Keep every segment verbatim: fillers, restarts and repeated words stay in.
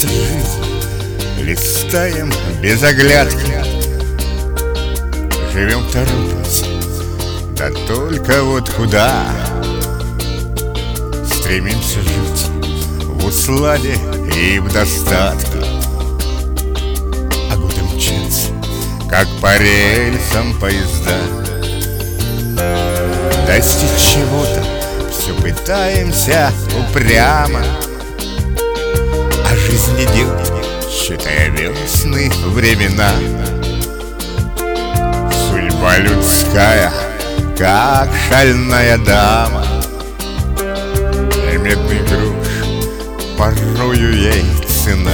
жизнь, листаем без оглядки, живем торопясь, да только вот куда. Стремимся жить в усладе и в достатке, а годы мчатся, как по рельсам поезда. Достичь чего-то все пытаемся упрямо, а жизнь идет, считая весны времена. Судьба людская, как шальная дама, и медный груш порою ей цена.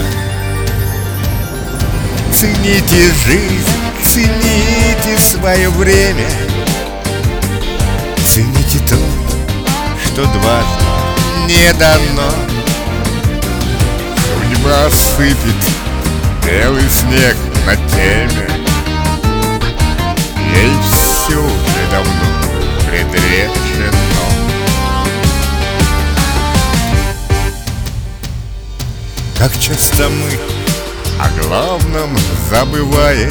Цените жизнь, цените свое время, цените то, что дважды не дано. Судьба сыпет белый снег на теме, ей все уже давно предрешено. Как часто мы о главном забываем,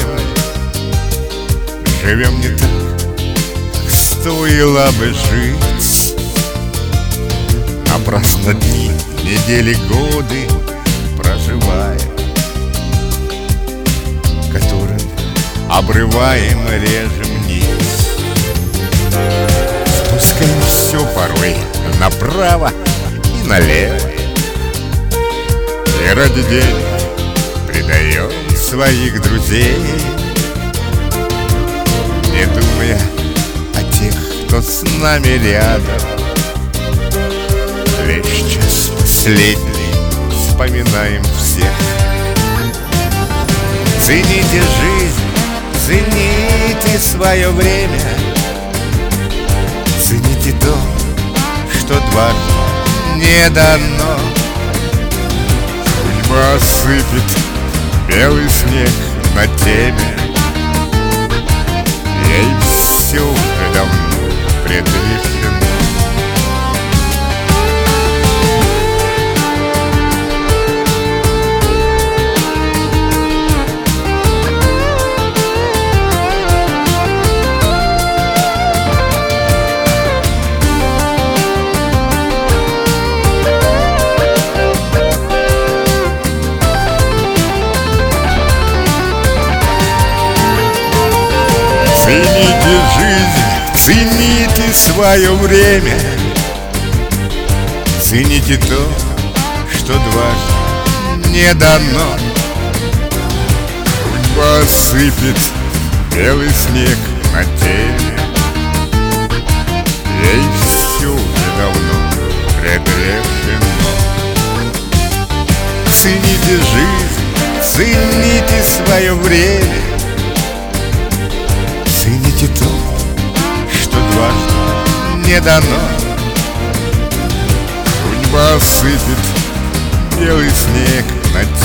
живем не так, как стоило бы жить. Напрасно дни, недели, годы проживаем, которым обрываем и режем нить. Спускаем все порой направо и налево, и ради денег предаем своих друзей, не думая о тех, кто с нами рядом. Лишь час последний вспоминаем всех. Цените жизнь, цените свое время, цените то, что дважды не дано. Судьба сыпет белый снег на теме, ей все уже давно предрешено. Цените жизнь, цените свое время, цените то, что дважды не дано. Судьба сыпет белый снег на теме, ей все уже давно предрешено. Цените жизнь, цените свое время, цените то, что дважды не дано. Судьба сыпет белый снег на